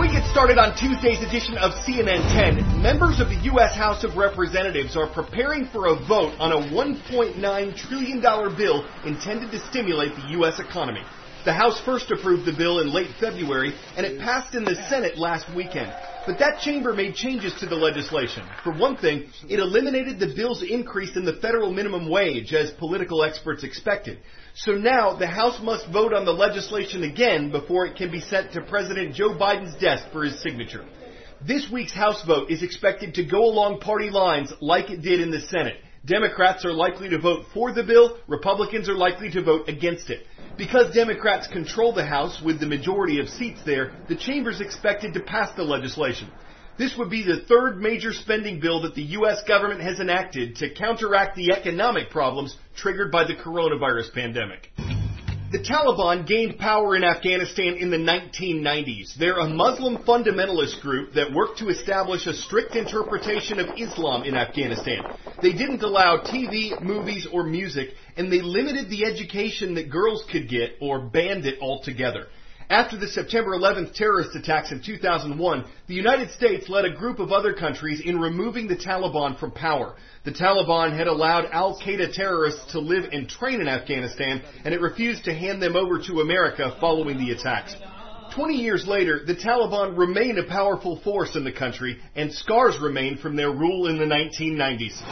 we get started on Tuesday's edition of CNN 10, members of the U.S. House of Representatives are preparing for a vote on a $1.9 trillion bill intended to stimulate the U.S. economy. The House first approved the bill in late February, and it passed in the Senate last weekend. But that chamber made changes to the legislation. For one thing, it eliminated the bill's increase in the federal minimum wage, as political experts expected. So now the House must vote on the legislation again before it can be sent to President Joe Biden's desk for his signature. This week's House vote is expected to go along party lines like it did in the Senate. Democrats are likely to vote for the bill. Republicans are likely to vote against it. Because Democrats control the House with the majority of seats there, the chamber's expected to pass the legislation. This would be the third major spending bill that the U.S. government has enacted to counteract the economic problems triggered by the coronavirus pandemic. The Taliban gained power in Afghanistan in the 1990s. They're a Muslim fundamentalist group that worked to establish a strict interpretation of Islam in Afghanistan. They didn't allow TV, movies, or music, and they limited the education that girls could get or banned it altogether. After the September 11th terrorist attacks in 2001, the United States led a group of other countries in removing the Taliban from power. The Taliban had allowed al-Qaeda terrorists to live and train in Afghanistan, and it refused to hand them over to America following the attacks. 20 years later, the Taliban remain a powerful force in the country, and scars remain from their rule in the 1990s.